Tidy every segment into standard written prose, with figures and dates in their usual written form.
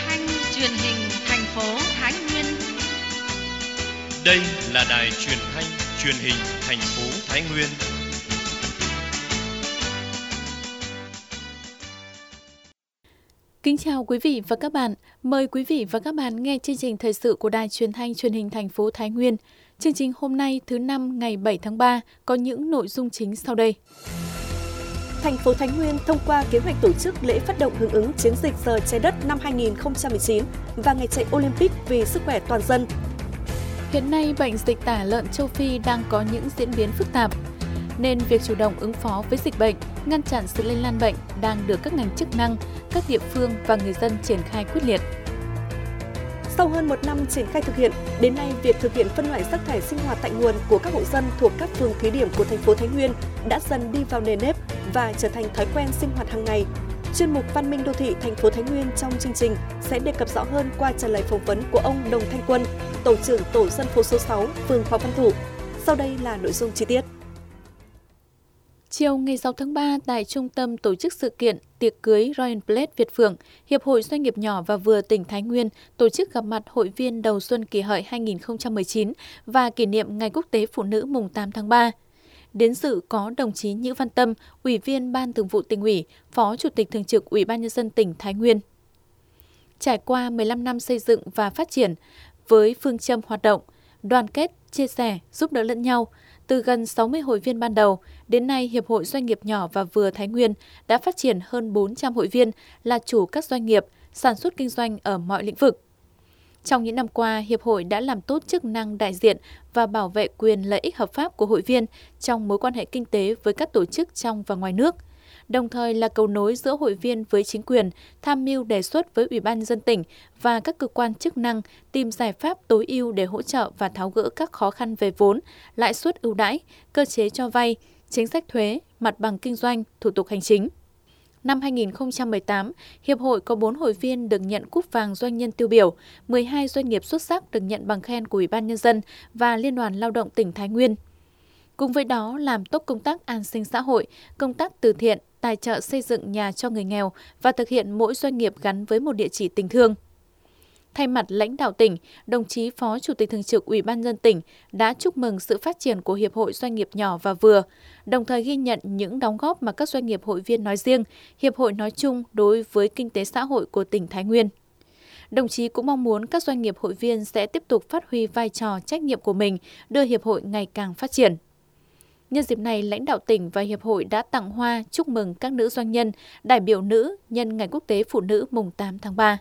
thanh truyền hình thành phố Thái Nguyên. Đây là đài truyền thanh truyền hình thành phố Thái Nguyên. Kính chào quý vị và các bạn. Mời quý vị và các bạn nghe chương trình thời sự của đài truyền thanh truyền hình thành phố Thái Nguyên. Chương trình hôm nay thứ Năm ngày 7 tháng 3 có những nội dung chính sau đây. Thành phố Thái Nguyên thông qua kế hoạch tổ chức lễ phát động hưởng ứng chiến dịch Giờ Trái Đất năm 2019 và ngày chạy Olympic vì sức khỏe toàn dân. Hiện nay, bệnh dịch tả lợn châu Phi đang có những diễn biến phức tạp, nên việc chủ động ứng phó với dịch bệnh, ngăn chặn sự lây lan bệnh đang được các ngành chức năng, các địa phương và người dân triển khai quyết liệt. Sau hơn một năm triển khai thực hiện, đến nay việc thực hiện phân loại rác thải sinh hoạt tại nguồn của các hộ dân thuộc các phường thí điểm của thành phố Thái Nguyên đã dần đi vào nề nếp và trở thành thói quen sinh hoạt hàng ngày. Chuyên mục Văn minh đô thị thành phố Thái Nguyên trong chương trình sẽ đề cập rõ hơn qua trả lời phỏng vấn của ông Đồng Thanh Quân, tổ trưởng tổ dân phố số 6, phường Hoàng Văn Thụ. Sau đây là nội dung chi tiết. Chiều ngày 6 tháng 3, tại trung tâm tổ chức sự kiện tiệc cưới Royal Blade Việt Phượng, Hiệp hội Doanh nghiệp nhỏ và vừa tỉnh Thái Nguyên tổ chức gặp mặt hội viên đầu xuân Kỷ Hợi 2019 và kỷ niệm Ngày Quốc tế Phụ nữ mùng 8 tháng 3. Đến dự có đồng chí Nhữ Văn Tâm, Ủy viên Ban Thường vụ Tỉnh ủy, Phó Chủ tịch Thường trực Ủy ban Nhân dân tỉnh Thái Nguyên. Trải qua 15 năm xây dựng và phát triển, với phương châm hoạt động, đoàn kết, chia sẻ, giúp đỡ lẫn nhau, từ gần 60 hội viên ban đầu, đến nay Hiệp hội Doanh nghiệp nhỏ và vừa Thái Nguyên đã phát triển hơn 400 hội viên là chủ các doanh nghiệp, sản xuất kinh doanh ở mọi lĩnh vực. Trong những năm qua, Hiệp hội đã làm tốt chức năng đại diện và bảo vệ quyền lợi ích hợp pháp của hội viên trong mối quan hệ kinh tế với các tổ chức trong và ngoài nước, đồng thời là cầu nối giữa hội viên với chính quyền, tham mưu đề xuất với Ủy ban Nhân dân tỉnh và các cơ quan chức năng tìm giải pháp tối ưu để hỗ trợ và tháo gỡ các khó khăn về vốn, lãi suất ưu đãi, cơ chế cho vay, chính sách thuế, mặt bằng kinh doanh, thủ tục hành chính. Năm 2018, Hiệp hội có 4 hội viên được nhận cúp vàng doanh nhân tiêu biểu, 12 doanh nghiệp xuất sắc được nhận bằng khen của Ủy ban Nhân dân và Liên đoàn Lao động tỉnh Thái Nguyên. Cùng với đó, làm tốt công tác an sinh xã hội, công tác từ thiện, tài trợ xây dựng nhà cho người nghèo và thực hiện mỗi doanh nghiệp gắn với một địa chỉ tình thương. Thay mặt lãnh đạo tỉnh, đồng chí Phó Chủ tịch Thường trực Ủy ban Nhân dân tỉnh đã chúc mừng sự phát triển của Hiệp hội Doanh nghiệp nhỏ và vừa, đồng thời ghi nhận những đóng góp mà các doanh nghiệp hội viên nói riêng, Hiệp hội nói chung đối với kinh tế xã hội của tỉnh Thái Nguyên. Đồng chí cũng mong muốn các doanh nghiệp hội viên sẽ tiếp tục phát huy vai trò trách nhiệm của mình, đưa Hiệp hội ngày càng phát triển. Nhân dịp này, lãnh đạo tỉnh và Hiệp hội đã tặng hoa chúc mừng các nữ doanh nhân, đại biểu nữ nhân Ngày Quốc tế Phụ nữ mùng 8 tháng 3.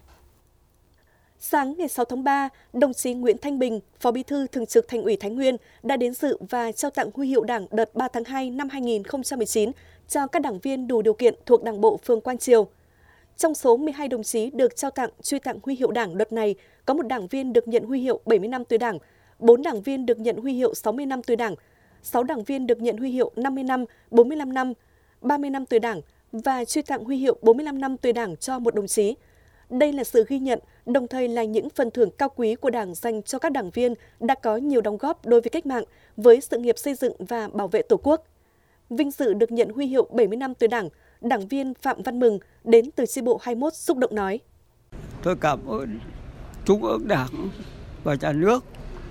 Sáng ngày 6 tháng 3, đồng chí Nguyễn Thanh Bình, Phó Bí thư Thường trực Thành ủy Thái Nguyên đã đến dự và trao tặng huy hiệu Đảng đợt 3 tháng 2 năm 2019 cho các đảng viên đủ điều kiện thuộc Đảng bộ phường Quan Triều. Trong số 12 đồng chí được trao tặng, truy tặng huy hiệu Đảng đợt này, có một đảng viên được nhận huy hiệu 70 năm tuổi Đảng, 4 đảng viên được nhận huy hiệu 60 năm tuổi Đảng, 6 đảng viên được nhận huy hiệu 50 năm, 45 năm, 30 năm tuổi Đảng và truy tặng huy hiệu 45 năm tuổi Đảng cho một đồng chí. Đây là sự ghi nhận, đồng thời là những phần thưởng cao quý của Đảng dành cho các đảng viên đã có nhiều đóng góp đối với cách mạng, với sự nghiệp xây dựng và bảo vệ Tổ quốc. Vinh dự được nhận huy hiệu 70 năm tuổi Đảng, đảng viên Phạm Văn Mừng đến từ chi bộ 21 xúc động nói: Tôi cảm ơn Trung ương Đảng và Nhà nước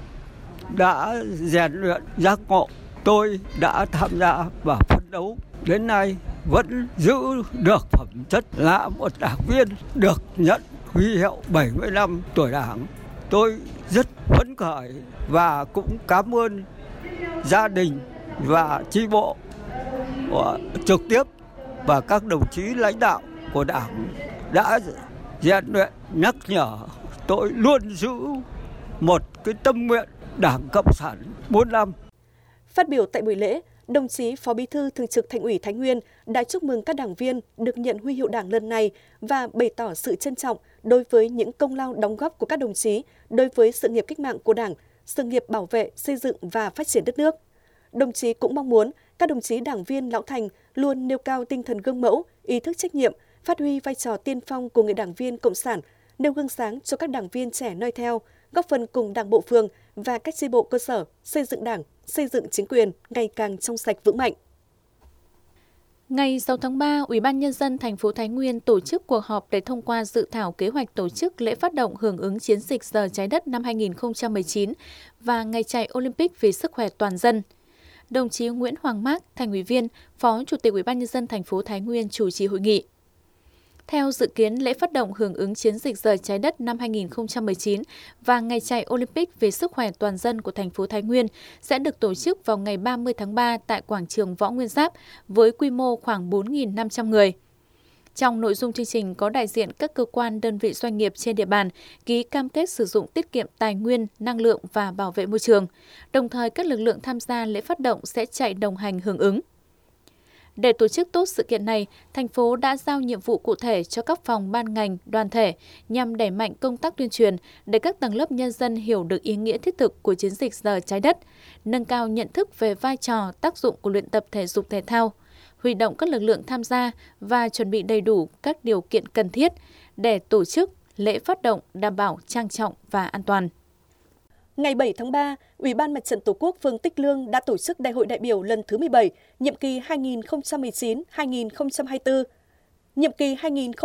đã rèn luyện giác ngộ. Tôi đã tham gia và phấn đấu đến nay vẫn giữ được phẩm chất là một đảng viên được nhận huy hiệu 70 năm tuổi Đảng. Tôi rất phấn khởi và cũng cảm ơn gia đình và chi bộ trực tiếp và các đồng chí lãnh đạo của Đảng đã rèn luyện nhắc nhở tôi luôn giữ một cái tâm nguyện Đảng Cộng sản 4 năm. Phát biểu tại buổi lễ, đồng chí Phó Bí thư Thường trực Thành ủy Thái Nguyên đã chúc mừng các đảng viên được nhận huy hiệu Đảng lần này và bày tỏ sự trân trọng đối với những công lao đóng góp của các đồng chí đối với sự nghiệp cách mạng của Đảng, sự nghiệp bảo vệ, xây dựng và phát triển đất nước. Đồng chí cũng mong muốn các đồng chí đảng viên lão thành luôn nêu cao tinh thần gương mẫu, ý thức trách nhiệm, phát huy vai trò tiên phong của người đảng viên cộng sản, nêu gương sáng cho các đảng viên trẻ noi theo, góp phần cùng Đảng bộ phường và các chi bộ cơ sở xây dựng Đảng, xây dựng chính quyền ngày càng trong sạch vững mạnh. Ngày 6 tháng 3, Ủy ban Nhân dân thành phố Thái Nguyên tổ chức cuộc họp để thông qua dự thảo kế hoạch tổ chức lễ phát động hưởng ứng chiến dịch Giờ Trái Đất năm 2019 và Ngày chạy Olympic vì sức khỏe toàn dân. Đồng chí Nguyễn Hoàng Mác, Thành ủy viên, Phó Chủ tịch Ủy ban Nhân dân thành phố Thái Nguyên chủ trì hội nghị. Theo dự kiến, lễ phát động hưởng ứng chiến dịch Giờ Trái Đất năm 2019 và Ngày chạy Olympic vì sức khỏe toàn dân của thành phố Thái Nguyên sẽ được tổ chức vào ngày 30 tháng 3 tại quảng trường Võ Nguyên Giáp với quy mô khoảng 4.500 người. Trong nội dung chương trình có đại diện các cơ quan, đơn vị doanh nghiệp trên địa bàn ký cam kết sử dụng tiết kiệm tài nguyên, năng lượng và bảo vệ môi trường. Đồng thời, các lực lượng tham gia lễ phát động sẽ chạy đồng hành hưởng ứng. Để tổ chức tốt sự kiện này, thành phố đã giao nhiệm vụ cụ thể cho các phòng ban ngành, đoàn thể nhằm đẩy mạnh công tác tuyên truyền để các tầng lớp nhân dân hiểu được ý nghĩa thiết thực của chiến dịch Giờ Trái Đất, nâng cao nhận thức về vai trò, tác dụng của luyện tập thể dục thể thao, huy động các lực lượng tham gia và chuẩn bị đầy đủ các điều kiện cần thiết để tổ chức lễ phát động đảm bảo trang trọng và an toàn. Ngày 7 tháng 3, Ủy ban Mặt trận Tổ quốc phường Tích Lương đã tổ chức Đại hội đại biểu lần thứ 17, nhiệm kỳ 2019-2024. Nhiệm kỳ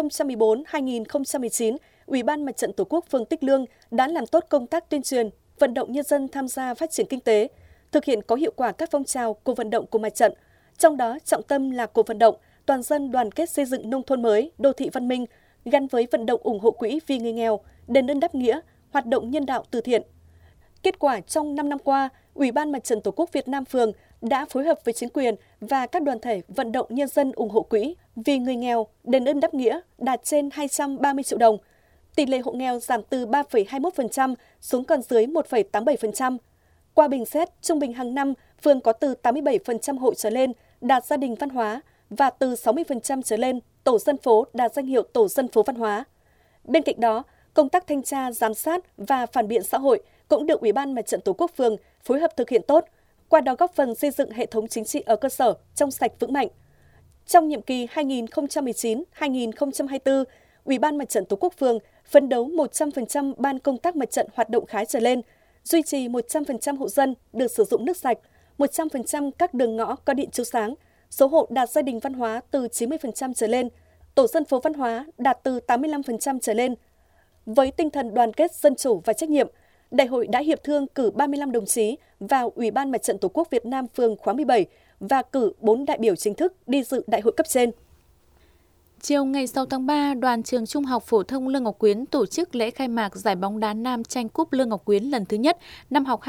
2014-2019, Ủy ban Mặt trận Tổ quốc phường Tích Lương đã làm tốt công tác tuyên truyền, vận động nhân dân tham gia phát triển kinh tế, thực hiện có hiệu quả các phong trào cuộc vận động của mặt trận. Trong đó, trọng tâm là cuộc vận động toàn dân đoàn kết xây dựng nông thôn mới, đô thị văn minh, gắn với vận động ủng hộ quỹ vì người nghèo, đền ơn đáp nghĩa, hoạt động nhân đạo từ thiện. Kết quả trong 5 năm qua, Ủy ban Mặt trận Tổ quốc Việt Nam phường đã phối hợp với chính quyền và các đoàn thể vận động nhân dân ủng hộ quỹ vì người nghèo, đền ơn đáp nghĩa đạt trên 230 triệu đồng. Tỷ lệ hộ nghèo giảm từ 3,21% xuống còn dưới 1,87%. Qua bình xét, trung bình hàng năm, phường có từ 87% hộ trở lên đạt gia đình văn hóa và từ 60% trở lên tổ dân phố đạt danh hiệu tổ dân phố văn hóa. Bên cạnh đó, công tác thanh tra, giám sát và phản biện xã hội cũng được Ủy ban Mặt trận Tổ quốc phường phối hợp thực hiện tốt, qua đó góp phần xây dựng hệ thống chính trị ở cơ sở trong sạch vững mạnh. Trong nhiệm kỳ 2019-2024, Ủy ban Mặt trận Tổ quốc phường phấn đấu 100% ban công tác mặt trận hoạt động khá trở lên, duy trì 100% hộ dân được sử dụng nước sạch, 100% các đường ngõ có điện chiếu sáng, số hộ đạt gia đình văn hóa từ 90% trở lên, tổ dân phố văn hóa đạt từ 85% trở lên. Với tinh thần đoàn kết, dân chủ và trách nhiệm, Đại hội đã hiệp thương cử 35 đồng chí vào Ủy ban Mặt trận Tổ quốc Việt Nam phường khóa 17 và cử 4 đại biểu chính thức đi dự đại hội cấp trên. Chiều ngày 6 tháng 3, Đoàn Trường Trung học Phổ thông Lương Ngọc Quyến tổ chức lễ khai mạc giải bóng đá nam tranh cúp Lương Ngọc Quyến lần thứ nhất năm học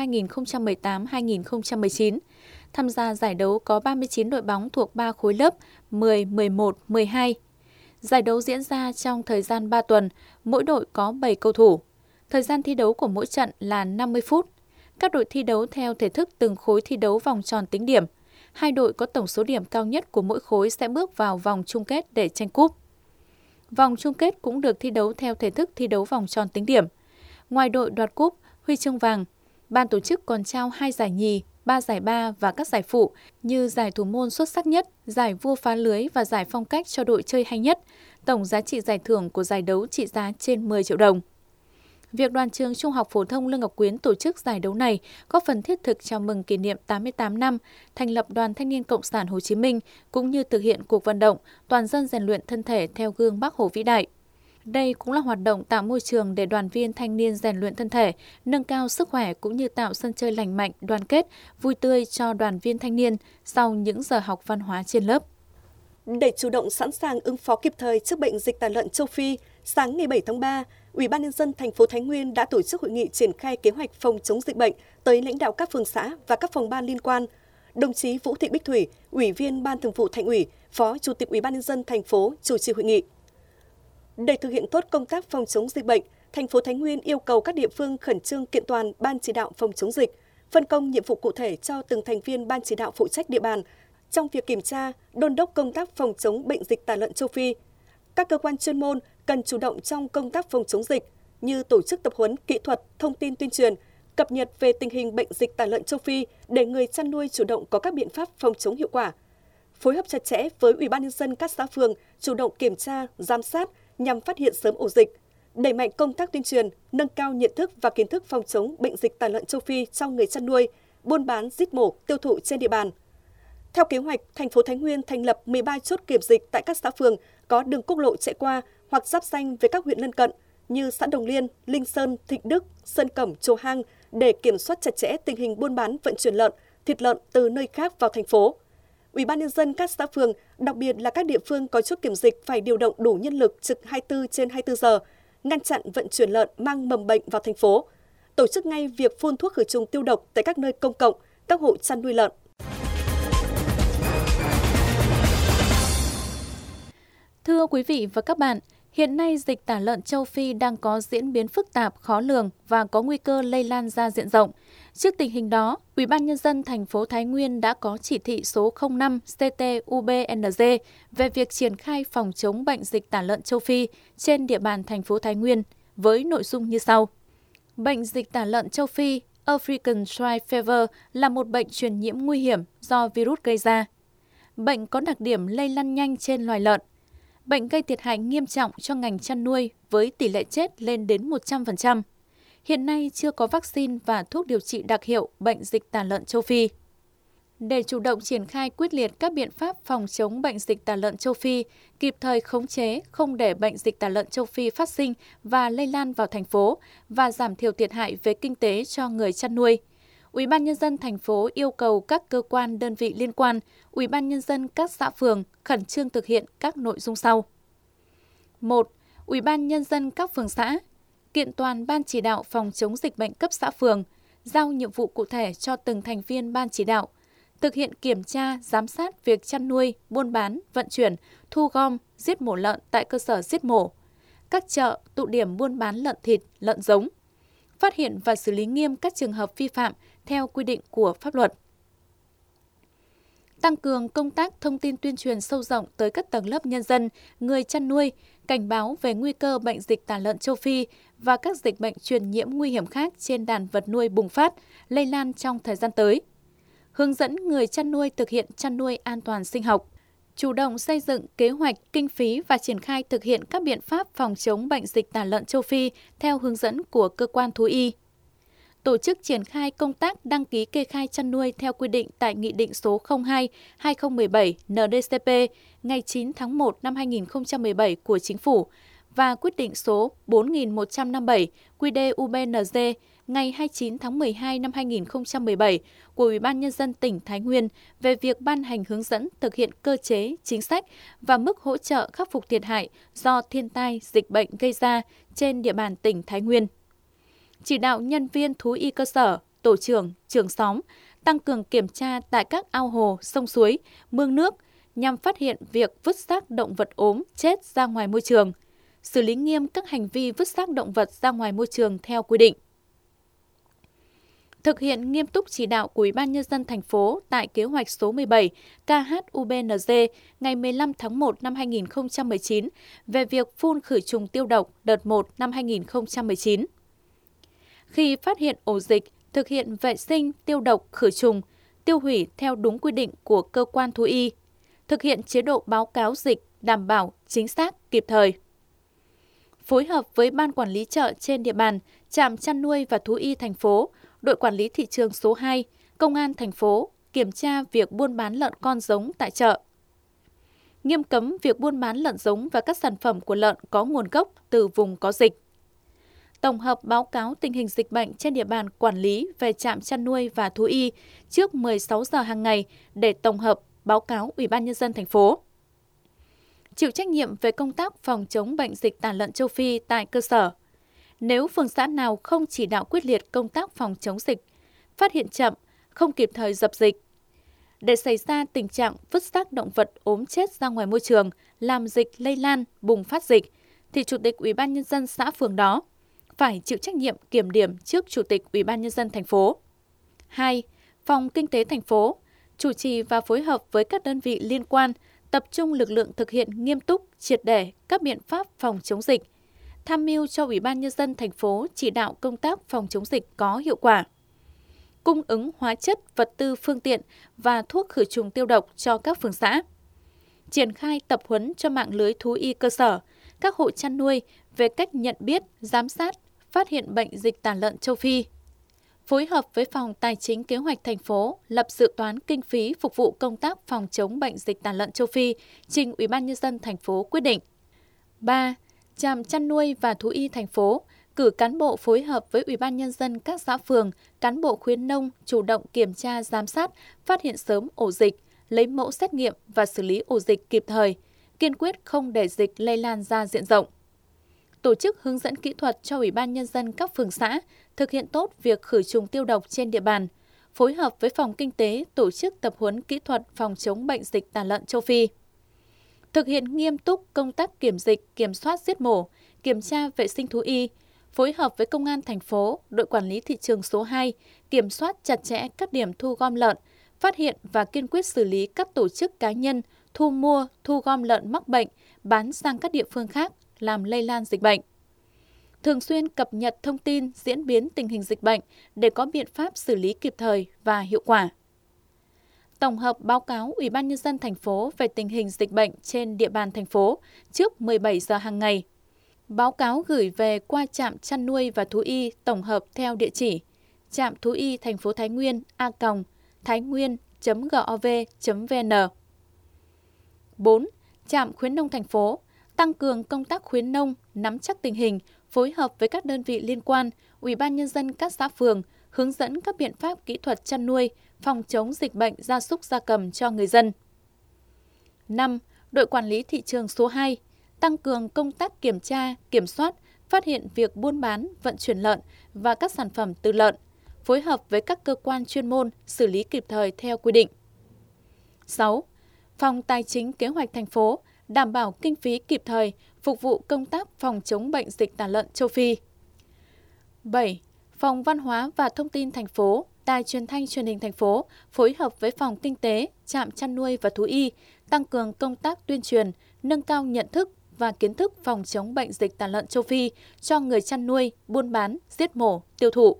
2018-2019. Tham gia giải đấu có 39 đội bóng thuộc 3 khối lớp 10, 11, 12. Giải đấu diễn ra trong thời gian 3 tuần, mỗi đội có 7 cầu thủ. Thời gian thi đấu của mỗi trận là 50 phút. Các đội thi đấu theo thể thức từng khối thi đấu vòng tròn tính điểm. 2 đội có tổng số điểm cao nhất của mỗi khối sẽ bước vào vòng chung kết để tranh cúp. Vòng chung kết cũng được thi đấu theo thể thức thi đấu vòng tròn tính điểm. Ngoài đội đoạt cúp, huy chương vàng, ban tổ chức còn trao 2 giải nhì, 3 giải ba và các giải phụ như giải thủ môn xuất sắc nhất, giải vua phá lưới và giải phong cách cho đội chơi hay nhất. Tổng giá trị giải thưởng của giải đấu trị giá trên 10 triệu đồng. Việc Đoàn Trường Trung học Phổ thông Lương Ngọc Quyến tổ chức giải đấu này góp phần thiết thực chào mừng kỷ niệm 88 năm thành lập Đoàn Thanh niên Cộng sản Hồ Chí Minh, cũng như thực hiện cuộc vận động toàn dân rèn luyện thân thể theo gương Bác Hồ vĩ đại. Đây cũng là hoạt động tạo môi trường để đoàn viên thanh niên rèn luyện thân thể, nâng cao sức khỏe cũng như tạo sân chơi lành mạnh, đoàn kết, vui tươi cho đoàn viên thanh niên sau những giờ học văn hóa trên lớp. Để chủ động sẵn sàng ứng phó kịp thời trước bệnh dịch tả lợn châu Phi, sáng ngày 7 tháng 3, Ủy ban Nhân dân thành phố Thái Nguyên đã tổ chức hội nghị triển khai kế hoạch phòng chống dịch bệnh tới lãnh đạo các phường xã và các phòng ban liên quan. Đồng chí Vũ Thị Bích Thủy, Ủy viên Ban Thường vụ Thành ủy, Phó Chủ tịch Ủy ban Nhân dân thành phố chủ trì hội nghị. Để thực hiện tốt công tác phòng chống dịch bệnh, thành phố Thái Nguyên yêu cầu các địa phương khẩn trương kiện toàn Ban chỉ đạo phòng chống dịch, phân công nhiệm vụ cụ thể cho từng thành viên Ban chỉ đạo phụ trách địa bàn trong việc kiểm tra, đôn đốc công tác phòng chống bệnh dịch tả lợn châu Phi. Các cơ quan chuyên môn cần chủ động trong công tác phòng chống dịch như tổ chức tập huấn kỹ thuật, thông tin tuyên truyền, cập nhật về tình hình bệnh dịch tả lợn châu Phi để người chăn nuôi chủ động có các biện pháp phòng chống hiệu quả. Phối hợp chặt chẽ với Ủy ban Nhân dân các xã phường chủ động kiểm tra, giám sát nhằm phát hiện sớm ổ dịch, đẩy mạnh công tác tuyên truyền, nâng cao nhận thức và kiến thức phòng chống bệnh dịch tả lợn châu Phi trong người chăn nuôi, buôn bán, giết mổ, tiêu thụ trên địa bàn. Theo kế hoạch, thành phố Thái Nguyên thành lập 13 chốt kiểm dịch tại các xã phường có đường quốc lộ chạy qua hoặc giáp ranh với các huyện lân cận như xã Đồng Liên, Linh Sơn, Thịnh Đức, Sơn Cẩm, Chùa Hang để kiểm soát chặt chẽ tình hình buôn bán vận chuyển lợn, thịt lợn từ nơi khác vào thành phố. Ủy ban nhân dân các xã phường, đặc biệt là các địa phương có chốt kiểm dịch phải điều động đủ nhân lực trực 24/24 giờ, ngăn chặn vận chuyển lợn mang mầm bệnh vào thành phố. Tổ chức ngay việc phun thuốc khử trùng tiêu độc tại các nơi công cộng, các hộ chăn nuôi lợn. Thưa quý vị và các bạn, hiện nay dịch tả lợn châu Phi đang có diễn biến phức tạp, khó lường và có nguy cơ lây lan ra diện rộng. Trước tình hình đó, Ủy ban nhân dân thành phố Thái Nguyên đã có chỉ thị số 05 CT-UBND về việc triển khai phòng chống bệnh dịch tả lợn châu Phi trên địa bàn thành phố Thái Nguyên với nội dung như sau. Bệnh dịch tả lợn châu Phi African Swine Fever là một bệnh truyền nhiễm nguy hiểm do virus gây ra. Bệnh có đặc điểm lây lan nhanh trên loài lợn. Bệnh gây thiệt hại nghiêm trọng cho ngành chăn nuôi với tỷ lệ chết lên đến 100%. Hiện nay chưa có vaccine và thuốc điều trị đặc hiệu bệnh dịch tả lợn châu Phi. Để chủ động triển khai quyết liệt các biện pháp phòng chống bệnh dịch tả lợn châu Phi, kịp thời khống chế, không để bệnh dịch tả lợn châu Phi phát sinh và lây lan vào thành phố và giảm thiểu thiệt hại về kinh tế cho người chăn nuôi, Ủy ban nhân dân thành phố yêu cầu các cơ quan đơn vị liên quan, Ủy ban nhân dân các xã phường khẩn trương thực hiện các nội dung sau. 1. Ủy ban nhân dân các phường xã kiện toàn ban chỉ đạo phòng chống dịch bệnh cấp xã phường, giao nhiệm vụ cụ thể cho từng thành viên ban chỉ đạo, thực hiện kiểm tra, giám sát việc chăn nuôi, buôn bán, vận chuyển, thu gom, giết mổ lợn tại cơ sở giết mổ, các chợ, tụ điểm buôn bán lợn thịt, lợn giống, phát hiện và xử lý nghiêm các trường hợp vi phạm theo quy định của pháp luật. Tăng cường công tác thông tin tuyên truyền sâu rộng tới các tầng lớp nhân dân, người chăn nuôi, cảnh báo về nguy cơ bệnh dịch tả lợn châu Phi và các dịch bệnh truyền nhiễm nguy hiểm khác trên đàn vật nuôi bùng phát, lây lan trong thời gian tới. Hướng dẫn người chăn nuôi thực hiện chăn nuôi an toàn sinh học, chủ động xây dựng kế hoạch, kinh phí và triển khai thực hiện các biện pháp phòng chống bệnh dịch tả lợn châu Phi theo hướng dẫn của cơ quan thú y. Tổ chức triển khai công tác đăng ký kê khai chăn nuôi theo quy định tại Nghị định số 02/2017 NĐ-CP ngày 9 tháng 1 năm 2017 của Chính phủ và quyết định số 4157 QĐ-UBND ngày 29 tháng 12 năm 2017 của Ủy ban nhân dân tỉnh Thái Nguyên về việc ban hành hướng dẫn thực hiện cơ chế, chính sách và mức hỗ trợ khắc phục thiệt hại do thiên tai, dịch bệnh gây ra trên địa bàn tỉnh Thái Nguyên. Chỉ đạo nhân viên thú y cơ sở, tổ trưởng, trưởng xóm tăng cường kiểm tra tại các ao hồ, sông suối, mương nước nhằm phát hiện việc vứt xác động vật ốm chết ra ngoài môi trường, xử lý nghiêm các hành vi vứt xác động vật ra ngoài môi trường theo quy định. Thực hiện nghiêm túc chỉ đạo của Ủy ban nhân dân thành phố tại kế hoạch số 17 KHUBNG ngày 15 tháng 1 năm 2019 về việc phun khử trùng tiêu độc đợt 1 năm 2019. Khi phát hiện ổ dịch, thực hiện vệ sinh, tiêu độc, khử trùng, tiêu hủy theo đúng quy định của cơ quan thú y, thực hiện chế độ báo cáo dịch đảm bảo chính xác, kịp thời. Phối hợp với Ban Quản lý chợ trên địa bàn, trạm chăn nuôi và thú y thành phố, đội quản lý thị trường số 2, công an thành phố kiểm tra việc buôn bán lợn con giống tại chợ. Nghiêm cấm việc buôn bán lợn giống và các sản phẩm của lợn có nguồn gốc từ vùng có dịch. Tổng hợp báo cáo tình hình dịch bệnh trên địa bàn quản lý về trạm chăn nuôi và thú y trước 16 giờ hàng ngày để tổng hợp báo cáo Ủy ban nhân dân thành phố. Chịu trách nhiệm về công tác phòng chống bệnh dịch tả lợn châu Phi tại cơ sở. Nếu phường xã nào không chỉ đạo quyết liệt công tác phòng chống dịch, phát hiện chậm, không kịp thời dập dịch, để xảy ra tình trạng vứt xác động vật ốm chết ra ngoài môi trường, làm dịch lây lan, bùng phát dịch, thì Chủ tịch Ủy ban nhân dân xã phường đó phải chịu trách nhiệm kiểm điểm trước Chủ tịch Ủy ban nhân dân thành phố. 2. Phòng Kinh tế thành phố chủ trì và phối hợp với các đơn vị liên quan tập trung lực lượng thực hiện nghiêm túc, triệt để các biện pháp phòng chống dịch, tham mưu cho Ủy ban nhân dân thành phố chỉ đạo công tác phòng chống dịch có hiệu quả. Cung ứng hóa chất, vật tư, phương tiện và thuốc khử trùng tiêu độc cho các phường xã. Triển khai tập huấn cho mạng lưới thú y cơ sở, các hộ chăn nuôi về cách nhận biết, giám sát, phát hiện bệnh dịch tả lợn châu Phi. phối hợp với Phòng Tài chính Kế hoạch thành phố lập dự toán kinh phí phục vụ công tác phòng chống bệnh dịch tả lợn châu Phi, trình Ủy ban nhân dân thành phố quyết định. 3. Trạm chăn nuôi và thú y thành phố cử cán bộ phối hợp với Ủy ban nhân dân các xã phường, cán bộ khuyến nông chủ động kiểm tra giám sát, phát hiện sớm ổ dịch, lấy mẫu xét nghiệm và xử lý ổ dịch kịp thời, kiên quyết không để dịch lây lan ra diện rộng. Tổ chức hướng dẫn kỹ thuật cho Ủy ban nhân dân các phường xã thực hiện tốt việc khử trùng tiêu độc trên địa bàn, phối hợp với Phòng Kinh tế tổ chức tập huấn kỹ thuật phòng chống bệnh dịch tả lợn châu Phi. Thực hiện nghiêm túc công tác kiểm dịch, kiểm soát giết mổ, kiểm tra vệ sinh thú y, phối hợp với Công an thành phố, đội quản lý thị trường số 2, kiểm soát chặt chẽ các điểm thu gom lợn, phát hiện và kiên quyết xử lý các tổ chức cá nhân thu mua, thu gom lợn mắc bệnh, bán sang các địa phương khác, làm lây lan dịch bệnh. Thường xuyên cập nhật thông tin diễn biến tình hình dịch bệnh để có biện pháp xử lý kịp thời và hiệu quả. Tổng hợp báo cáo Ủy ban nhân dân thành phố về tình hình dịch bệnh trên địa bàn thành phố trước 17 giờ hàng ngày. Báo cáo gửi về qua trạm chăn nuôi và thú y tổng hợp theo địa chỉ trạm thú y thành phố Thái Nguyên a.thainguyen.gov.vn. 4. Trạm khuyến nông thành phố tăng cường công tác khuyến nông, nắm chắc tình hình, phối hợp với các đơn vị liên quan, Ủy ban nhân dân các xã phường, hướng dẫn các biện pháp kỹ thuật chăn nuôi, phòng chống dịch bệnh gia súc gia cầm cho người dân. 5. Đội quản lý thị trường số 2 tăng cường công tác kiểm tra, kiểm soát, phát hiện việc buôn bán, vận chuyển lợn và các sản phẩm từ lợn, phối hợp với các cơ quan chuyên môn xử lý kịp thời theo quy định. 6. Phòng Tài chính Kế hoạch thành phố đảm bảo kinh phí kịp thời phục vụ công tác phòng chống bệnh dịch tả lợn châu Phi. 7. Phòng Văn hóa và Thông tin thành phố, Đài Truyền thanh Truyền hình thành phố phối hợp với Phòng Kinh tế, Trạm chăn nuôi và thú y tăng cường công tác tuyên truyền, nâng cao nhận thức và kiến thức phòng chống bệnh dịch tả lợn châu Phi cho người chăn nuôi, buôn bán, giết mổ, tiêu thụ.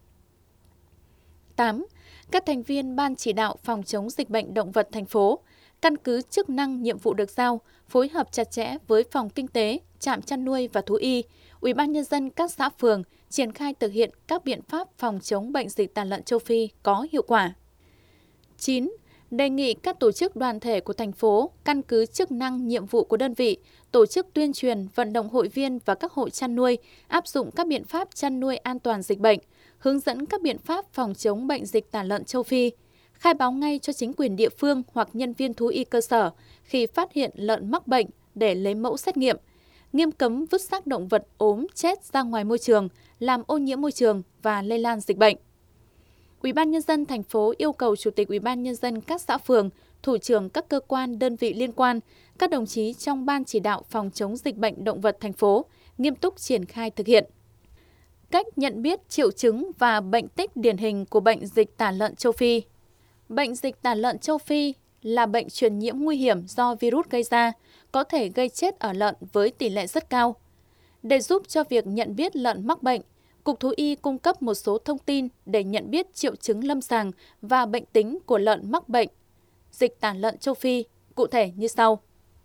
8. Các thành viên Ban chỉ đạo phòng chống dịch bệnh động vật thành phố căn cứ chức năng nhiệm vụ được giao, phối hợp chặt chẽ với Phòng Kinh tế, Trạm chăn nuôi và thú y, Ủy ban nhân dân các xã phường triển khai thực hiện các biện pháp phòng chống bệnh dịch tả lợn châu Phi có hiệu quả. 9. Đề nghị các tổ chức đoàn thể của thành phố căn cứ chức năng nhiệm vụ của đơn vị, tổ chức tuyên truyền, vận động hội viên và các hộ chăn nuôi áp dụng các biện pháp chăn nuôi an toàn dịch bệnh, hướng dẫn các biện pháp phòng chống bệnh dịch tả lợn châu Phi, khai báo ngay cho chính quyền địa phương hoặc nhân viên thú y cơ sở khi phát hiện lợn mắc bệnh để lấy mẫu xét nghiệm, nghiêm cấm vứt xác động vật ốm chết ra ngoài môi trường, làm ô nhiễm môi trường và lây lan dịch bệnh. Ủy ban nhân dân thành phố yêu cầu Chủ tịch Ủy ban nhân dân các xã phường, thủ trưởng các cơ quan đơn vị liên quan, các đồng chí trong Ban chỉ đạo phòng chống dịch bệnh động vật thành phố nghiêm túc triển khai thực hiện. Cách nhận biết triệu chứng và bệnh tích điển hình của bệnh dịch tả lợn châu Phi. Bệnh dịch tả lợn châu Phi là bệnh truyền nhiễm nguy hiểm do virus gây ra, có thể gây chết ở lợn với tỷ lệ rất cao. Để giúp cho việc nhận biết lợn mắc bệnh, Cục Thú y cung cấp một số thông tin để nhận biết triệu chứng lâm sàng và bệnh tính của lợn mắc bệnh dịch tả lợn châu Phi, cụ thể như sau.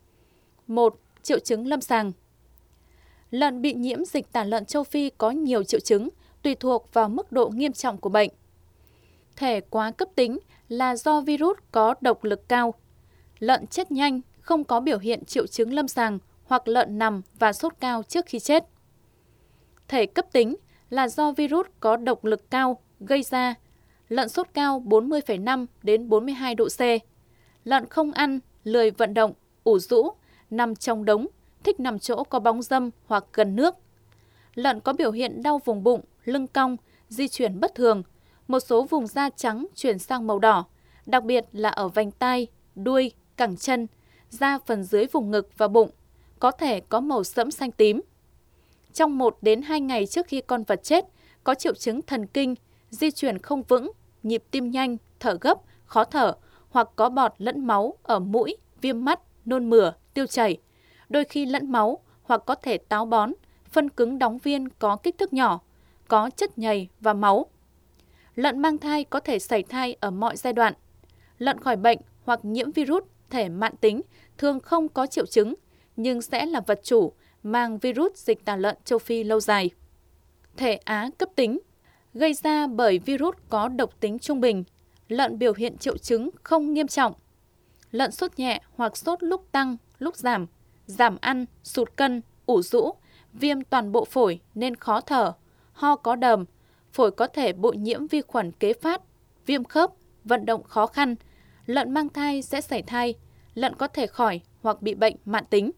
1. Triệu chứng lâm sàng. Lợn bị nhiễm dịch tả lợn châu Phi có nhiều triệu chứng, tùy thuộc vào mức độ nghiêm trọng của bệnh. Thể quá cấp tính là do virus có độc lực cao. Lợn chết nhanh, không có biểu hiện triệu chứng lâm sàng hoặc lợn nằm và sốt cao trước khi chết. Thể cấp tính là do virus có độc lực cao gây ra. Lợn sốt cao 40,5 đến 42 độ C. Lợn không ăn, lười vận động, ủ rũ, nằm trong đống, thích nằm chỗ có bóng râm hoặc gần nước. Lợn có biểu hiện đau vùng bụng, lưng cong, di chuyển bất thường, một số vùng da trắng chuyển sang màu đỏ, đặc biệt là ở vành tai, đuôi, cẳng chân, da phần dưới vùng ngực và bụng, có thể có màu sẫm xanh tím. Trong 1 đến 2 ngày trước khi con vật chết, có triệu chứng thần kinh, di chuyển không vững, nhịp tim nhanh, thở gấp, khó thở, hoặc có bọt lẫn máu ở mũi, viêm mắt, nôn mửa, tiêu chảy, đôi khi lẫn máu hoặc có thể táo bón, phân cứng đóng viên có kích thước nhỏ, có chất nhầy và máu. Lợn mang thai có thể sảy thai ở mọi giai đoạn. Lợn khỏi bệnh hoặc nhiễm virus thể mãn tính thường không có triệu chứng, nhưng sẽ là vật chủ mang virus dịch tả lợn châu Phi lâu dài. Thể Á cấp tính gây ra bởi virus có độc tính trung bình, lợn biểu hiện triệu chứng không nghiêm trọng. Lợn sốt nhẹ hoặc sốt lúc tăng, lúc giảm, giảm ăn, sụt cân, ủ rũ, viêm toàn bộ phổi nên khó thở, ho có đờm, phổi có thể bội nhiễm vi khuẩn kế phát, viêm khớp, vận động khó khăn, lợn mang thai sẽ sảy thai, lợn có thể khỏi hoặc bị bệnh mãn tính.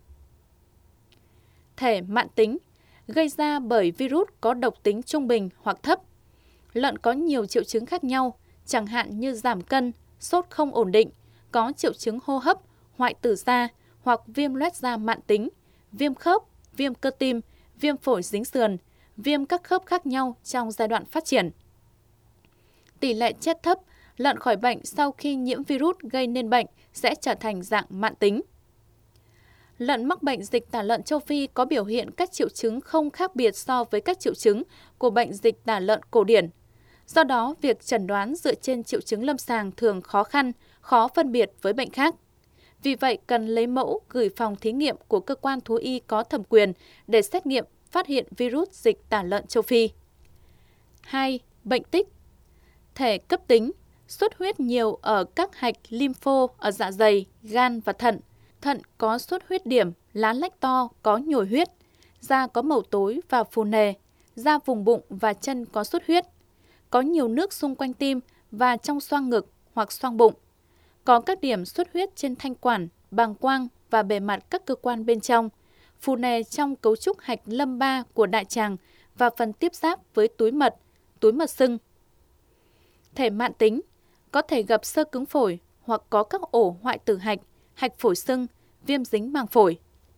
Thể mãn tính gây ra bởi virus có độc tính trung bình hoặc thấp. Lợn có nhiều triệu chứng khác nhau, chẳng hạn như giảm cân, sốt không ổn định, có triệu chứng hô hấp, hoại tử da hoặc viêm loét da mãn tính, viêm khớp, viêm cơ tim, viêm phổi dính sườn, viêm các khớp khác nhau trong giai đoạn phát triển. Tỷ lệ chết thấp, lợn khỏi bệnh sau khi nhiễm virus gây nên bệnh sẽ trở thành dạng mãn tính. Lợn mắc bệnh dịch tả lợn châu Phi có biểu hiện các triệu chứng không khác biệt so với các triệu chứng của bệnh dịch tả lợn cổ điển. Do đó, việc chẩn đoán dựa trên triệu chứng lâm sàng thường khó khăn, khó phân biệt với bệnh khác. Vì vậy, cần lấy mẫu gửi phòng thí nghiệm của cơ quan thú y có thẩm quyền để xét nghiệm phát hiện virus dịch tả lợn châu Phi. 2. Bệnh tích. Thể cấp tính, xuất huyết nhiều ở các hạch lympho ở dạ dày, gan và thận. Thận có xuất huyết điểm, lá lách to, có nhồi huyết, da có màu tối và phù nề, da vùng bụng và chân có xuất huyết, có nhiều nước xung quanh tim và trong xoang ngực hoặc xoang bụng, có các điểm xuất huyết trên thanh quản, bàng quang và bề mặt các cơ quan bên trong, phù nề trong cấu trúc hạch lâm ba của đại tràng và phần tiếp giáp với túi mật sưng. Thể mãn tính có thể gặp xơ cứng phổi hoặc có các ổ hoại tử hạch phổi sưng, viêm dính màng phổi.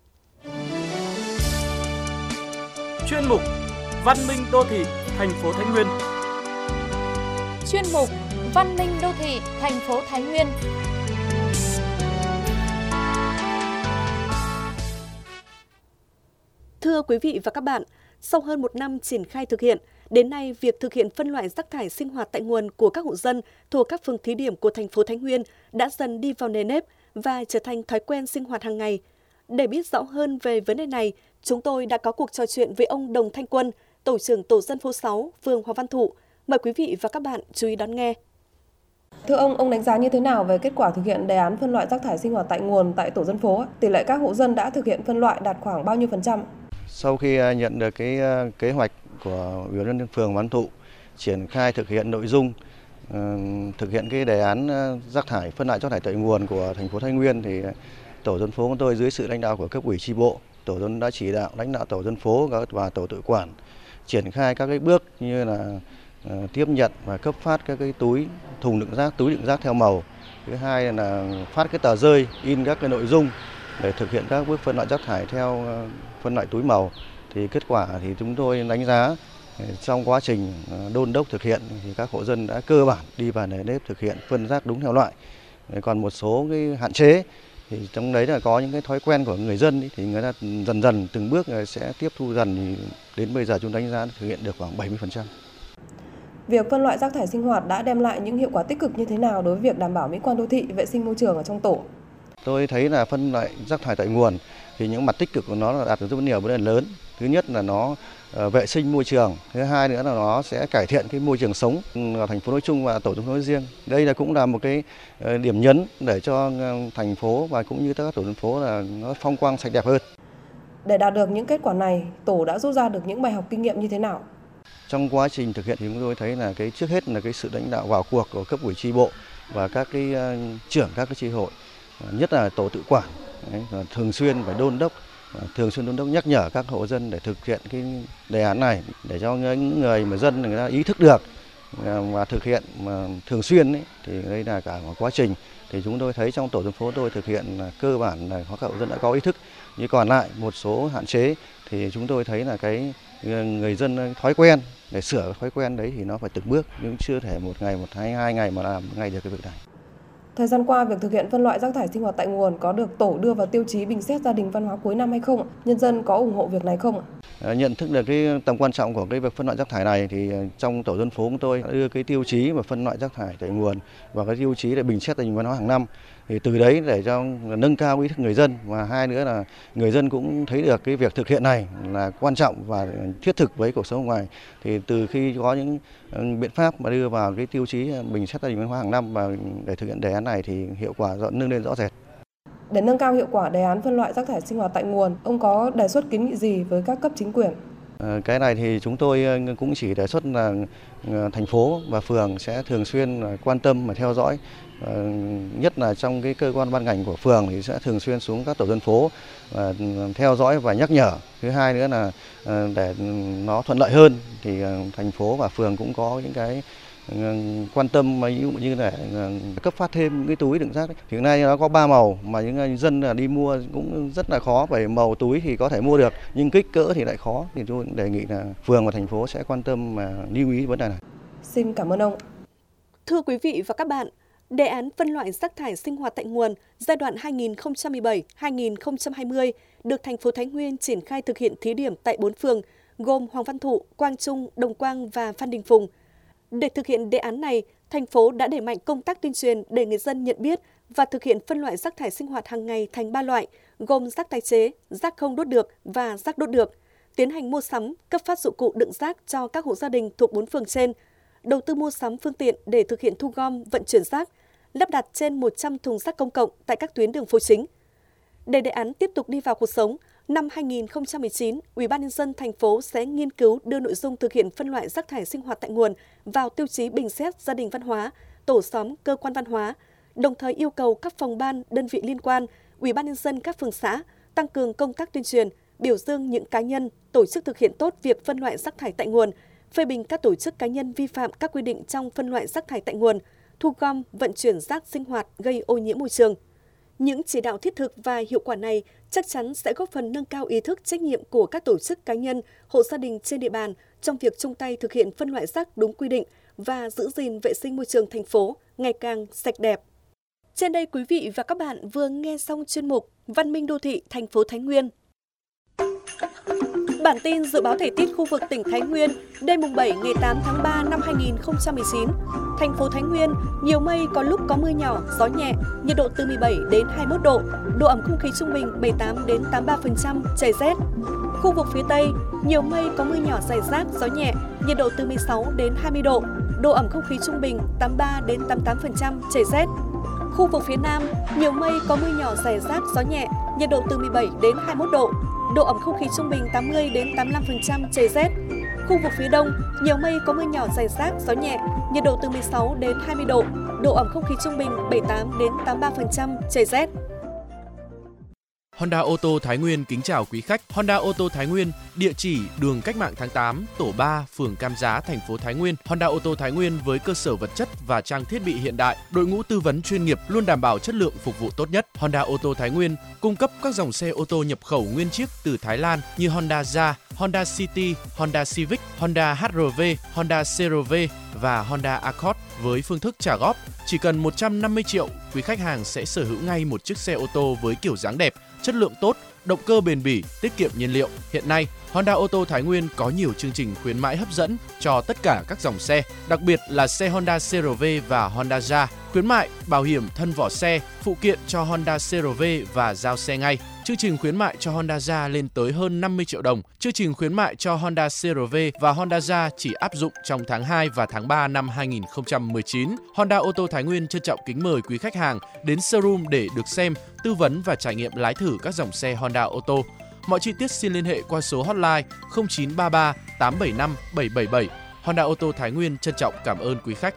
Chuyên mục Văn minh đô thị thành phố Thái Nguyên. Chuyên mục Văn minh đô thị thành phố Thái Nguyên. Thưa quý vị và các bạn, sau hơn 1 năm triển khai thực hiện, đến nay việc thực hiện phân loại rác thải sinh hoạt tại nguồn của các hộ dân thuộc các phường thí điểm của thành phố Thái Nguyên đã dần đi vào nề nếp và trở thành thói quen sinh hoạt hàng ngày. Để biết rõ hơn về vấn đề này, chúng tôi đã có cuộc trò chuyện với ông Đồng Thanh Quân, tổ trưởng tổ dân phố 6, phường Hòa Văn Thụ. Mời quý vị và các bạn chú ý đón nghe. Thưa ông đánh giá như thế nào về kết quả thực hiện đề án phân loại rác thải sinh hoạt tại nguồn tại tổ dân phố? Tỷ lệ các hộ dân đã thực hiện phân loại đạt khoảng bao nhiêu %? Sau khi nhận được cái kế hoạch của Ủy ban nhân dân phường Hòa Văn Thụ triển khai thực hiện nội dung thực hiện cái đề án phân loại rác thải tại nguồn của thành phố Thái Nguyên thì tổ dân phố của tôi dưới sự lãnh đạo của cấp ủy chi bộ, tổ dân đã chỉ đạo lãnh đạo tổ dân phố và tổ tự quản triển khai các cái bước như là tiếp nhận và cấp phát các cái thùng đựng rác, túi đựng rác theo màu. Thứ hai là phát cái tờ rơi, in các cái nội dung để thực hiện các bước phân loại rác thải theo phân loại túi màu. Thì kết quả thì chúng tôi đánh giá trong quá trình đôn đốc thực hiện thì các hộ dân đã cơ bản đi vào nề nếp thực hiện phân rác đúng theo loại. Còn một số cái hạn chế thì trong đấy là có những cái thói quen của người dân thì người ta dần từng bước sẽ tiếp thu dần, thì đến bây giờ chúng đánh giá thực hiện được khoảng 70%. Việc phân loại rác thải sinh hoạt đã đem lại những hiệu quả tích cực như thế nào đối với việc đảm bảo mỹ quan đô thị, vệ sinh môi trường ở trong tổ? Tôi thấy là phân loại rác thải tại nguồn thì những mặt tích cực của nó là đạt được rất nhiều vấn đề lớn. Thứ nhất là nó vệ sinh môi trường, thứ hai nữa là nó sẽ cải thiện cái môi trường sống ở thành phố nói chung và tổ dân phố nói riêng. Đây là cũng là một cái điểm nhấn để cho thành phố và cũng như các tổ dân phố là nó phong quang sạch đẹp hơn. Để đạt được những kết quả này, tổ đã rút ra được những bài học kinh nghiệm như thế nào? Trong quá trình thực hiện thì chúng tôi thấy là trước hết là cái sự lãnh đạo vào cuộc của cấp ủy chi bộ và các cái trưởng các cái chi hội, nhất là tổ tự quản, thường xuyên phải đôn đốc nhắc nhở các hộ dân để thực hiện cái đề án này, để cho những người mà dân người ta ý thức được và thực hiện mà thường xuyên ấy, thì đây là cả một quá trình. Thì chúng tôi thấy trong tổ dân phố tôi thực hiện là cơ bản là các hộ dân đã có ý thức, nhưng còn lại một số hạn chế thì chúng tôi thấy là cái người dân thói quen, để sửa thói quen đấy thì nó phải từng bước, nhưng chưa thể một ngày, hai ngày mà làm ngay được cái việc này. Thời gian qua, việc thực hiện phân loại rác thải sinh hoạt tại nguồn có được tổ đưa vào tiêu chí bình xét gia đình văn hóa cuối năm hay không? Nhân dân có ủng hộ việc này không? Nhận thức được cái tầm quan trọng của cái việc phân loại rác thải này thì trong tổ dân phố của tôi đưa cái tiêu chí mà phân loại rác thải tại nguồn và cái tiêu chí để bình xét tình văn hóa hàng năm. Thì từ đấy để cho nâng cao ý thức người dân, và hai nữa là người dân cũng thấy được cái việc thực hiện này là quan trọng và thiết thực với cuộc sống ở ngoài. Thì từ khi có những biện pháp mà đưa vào cái tiêu chí bình xét tình văn hóa hàng năm và để thực hiện đề án này thì hiệu quả nâng lên rõ rệt. Để nâng cao hiệu quả đề án phân loại rác thải sinh hoạt tại nguồn, ông có đề xuất kiến nghị gì với các cấp chính quyền? Cái này thì chúng tôi cũng chỉ đề xuất là thành phố và phường sẽ thường xuyên quan tâm và theo dõi, nhất là trong cái cơ quan ban ngành của phường thì sẽ thường xuyên xuống các tổ dân phố theo dõi và nhắc nhở. Thứ hai nữa là để nó thuận lợi hơn thì thành phố và phường cũng có những cái quan tâm ví dụ như là cấp phát thêm những cái túi đựng rác. Hiện nay nó có 3 màu mà những dân đi mua cũng rất là khó, bởi màu túi thì có thể mua được nhưng kích cỡ thì lại khó. Thì tôi đề nghị là phường và thành phố sẽ quan tâm và lưu ý vấn đề này. Xin cảm ơn ông. Thưa quý vị và các bạn, đề án phân loại rác thải sinh hoạt tại nguồn giai đoạn 2017-2020 được thành phố Thái Nguyên triển khai thực hiện thí điểm tại 4 phường gồm Hoàng Văn Thụ, Quang Trung, Đồng Quang và Phan Đình Phùng. Để thực hiện đề án này, thành phố đã đẩy mạnh công tác tuyên truyền để người dân nhận biết và thực hiện phân loại rác thải sinh hoạt hàng ngày thành 3 loại, gồm rác tái chế, rác không đốt được và rác đốt được. Tiến hành mua sắm, cấp phát dụng cụ đựng rác cho các hộ gia đình thuộc 4 phường trên, đầu tư mua sắm phương tiện để thực hiện thu gom, vận chuyển rác, lắp đặt trên 100 thùng rác công cộng tại các tuyến đường phố chính. Để đề án tiếp tục đi vào cuộc sống, năm 2019, UBND thành phố sẽ nghiên cứu đưa nội dung thực hiện phân loại rác thải sinh hoạt tại nguồn vào tiêu chí bình xét gia đình văn hóa, tổ xóm, cơ quan văn hóa, đồng thời yêu cầu các phòng ban, đơn vị liên quan, UBND các phường xã tăng cường công tác tuyên truyền, biểu dương những cá nhân, tổ chức thực hiện tốt việc phân loại rác thải tại nguồn, phê bình các tổ chức cá nhân vi phạm các quy định trong phân loại rác thải tại nguồn, thu gom, vận chuyển rác sinh hoạt gây ô nhiễm môi trường. Những chỉ đạo thiết thực và hiệu quả này chắc chắn sẽ góp phần nâng cao ý thức trách nhiệm của các tổ chức cá nhân, hộ gia đình trên địa bàn trong việc chung tay thực hiện phân loại rác đúng quy định và giữ gìn vệ sinh môi trường thành phố ngày càng sạch đẹp. Trên đây quý vị và các bạn vừa nghe xong chuyên mục Văn minh đô thị thành phố Thái Nguyên. Bản tin dự báo thời tiết khu vực tỉnh Thái Nguyên đêm mùng 7 ngày 8 tháng 3 năm 2019. Thành phố Thái Nguyên, nhiều mây, có lúc có mưa nhỏ, gió nhẹ, nhiệt độ từ 17 đến 21 độ, độ ẩm không khí trung bình 78 đến 83%, trời rét. Khu vực phía Tây, nhiều mây, có mưa nhỏ rải rác, gió nhẹ, nhiệt độ từ 16 đến 20 độ, độ ẩm không khí trung bình 83 đến 88%, trời rét. Khu vực phía Nam, nhiều mây, có mưa nhỏ rải rác, gió nhẹ, nhiệt độ từ 17 đến 21 độ, độ ẩm không khí trung bình 80 đến 85%, trời rét. Khu vực phía Đông, nhiều mây, có mưa nhỏ rải rác, gió nhẹ, nhiệt độ từ 16 đến 20 độ, độ ẩm không khí trung bình 78 đến 83%, trời rét. Honda ô tô Thái Nguyên kính chào quý khách. Honda ô tô Thái Nguyên, địa chỉ đường Cách mạng tháng 8, tổ 3, phường Cam Giá, thành phố Thái Nguyên. Honda ô tô Thái Nguyên với cơ sở vật chất và trang thiết bị hiện đại, đội ngũ tư vấn chuyên nghiệp luôn đảm bảo chất lượng phục vụ tốt nhất. Honda ô tô Thái Nguyên cung cấp các dòng xe ô tô nhập khẩu nguyên chiếc từ Thái Lan như Honda Jazz, Honda City, Honda Civic, Honda HR-V, Honda CR-V và Honda Accord với phương thức trả góp. Chỉ cần 150 triệu, quý khách hàng sẽ sở hữu ngay một chiếc xe ô tô với kiểu dáng đẹp, chất lượng tốt, động cơ bền bỉ, tiết kiệm nhiên liệu. Hiện nay, Honda ô tô Thái Nguyên có nhiều chương trình khuyến mãi hấp dẫn cho tất cả các dòng xe, đặc biệt là xe Honda CR-V và Honda Jazz. Khuyến mại bảo hiểm thân vỏ xe, phụ kiện cho Honda CR-V và giao xe ngay. Chương trình khuyến mại cho Honda Jazz lên tới hơn 50 triệu đồng. Chương trình khuyến mại cho Honda CR-V và Honda Jazz chỉ áp dụng trong tháng 2 và tháng 3 năm 2019. Honda ô tô Thái Nguyên trân trọng kính mời quý khách hàng đến showroom để được xem, tư vấn và trải nghiệm lái thử các dòng xe Honda ô tô. Mọi chi tiết xin liên hệ qua số hotline 0933 875 777. Honda ô tô Thái Nguyên trân trọng cảm ơn quý khách.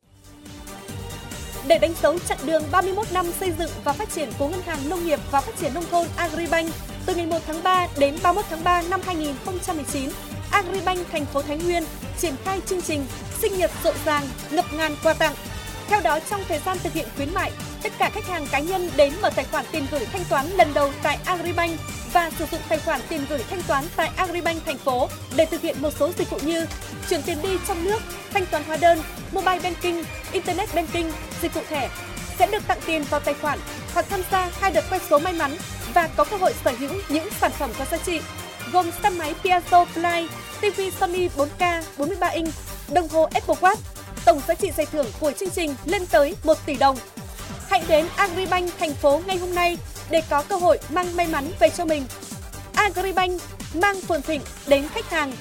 Để đánh dấu chặng đường 31 năm xây dựng và phát triển của Ngân hàng Nông nghiệp và Phát triển Nông thôn Agribank từ ngày 1 tháng 3 đến 31 tháng 3 năm 2019, Agribank thành phố Thái Nguyên triển khai chương trình sinh nhật rộn ràng, ngập ngàn quà tặng. Theo đó, trong thời gian thực hiện khuyến mại, tất cả khách hàng cá nhân đến mở tài khoản tiền gửi thanh toán lần đầu tại Agribank và sử dụng tài khoản tiền gửi thanh toán tại Agribank thành phố để thực hiện một số dịch vụ như chuyển tiền đi trong nước, thanh toán hóa đơn, mobile banking, internet banking, dịch vụ thẻ sẽ được tặng tiền vào tài khoản hoặc tham gia 2 đợt quay số may mắn và có cơ hội sở hữu những sản phẩm có giá trị. gồm xe máy Piaggio Fly, TV Sony 4K 43 inch, đồng hồ Apple Watch. Tổng giá trị giải thưởng của chương trình lên tới 1 tỷ đồng. Hãy đến Agribank thành phố ngay hôm nay để có cơ hội mang may mắn về cho mình. Agribank mang phồn thịnh đến khách hàng.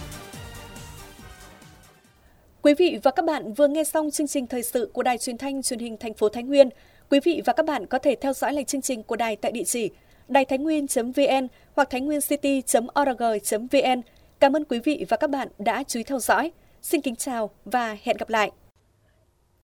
Quý vị và các bạn vừa nghe xong chương trình thời sự của Đài Truyền thanh Truyền hình thành phố Thái Nguyên. Quý vị và các bạn có thể theo dõi lại chương trình của đài tại địa chỉ đàitháinhnguyên.vn hoặc tháinhnguyêncity.org.vn. Cảm ơn quý vị và các bạn đã chú ý theo dõi. Xin kính chào và hẹn gặp lại.